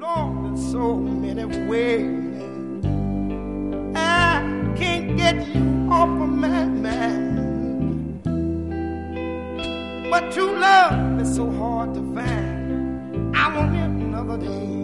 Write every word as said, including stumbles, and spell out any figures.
Lord, in so many ways. I can't get you off of my mind. But true love is so hard to find. I want it another day.